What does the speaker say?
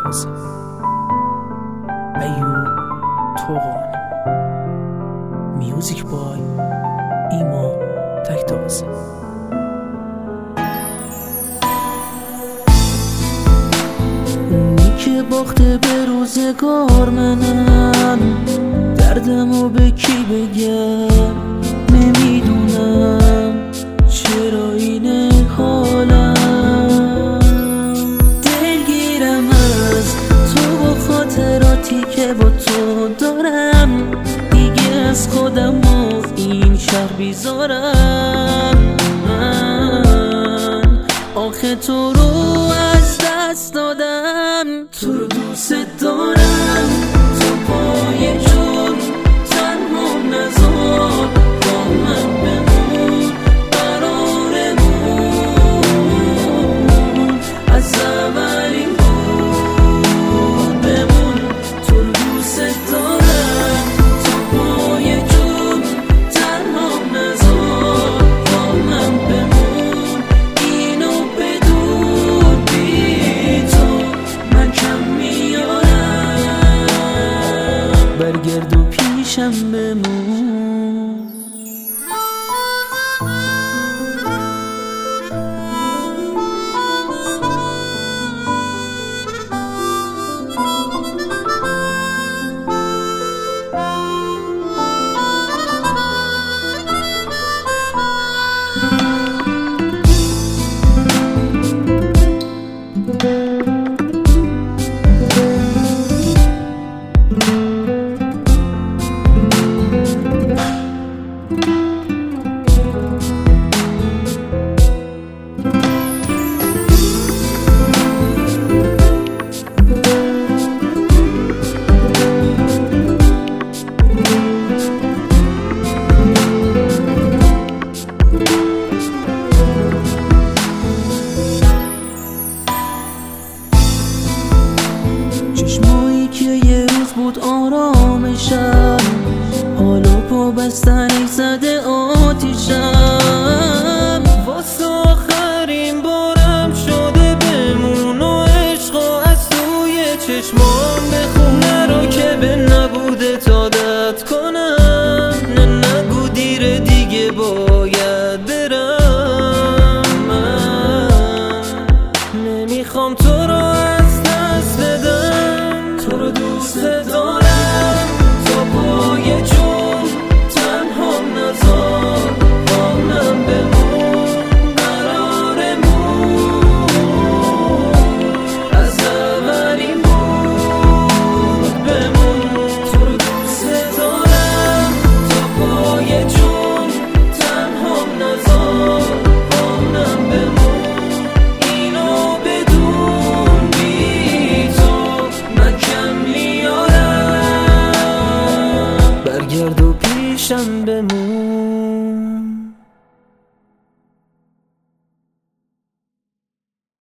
تازه. ایوب توغان. میوزیک بای ایمان تکتازی. اونی که باخته به روزگار منم، دردمو به کی بگم نمیدونم، چرا این حالم. دلگیرم از تو و خاطراتی که با تو دارم، دیگه از خودم و این شهر بیزارم.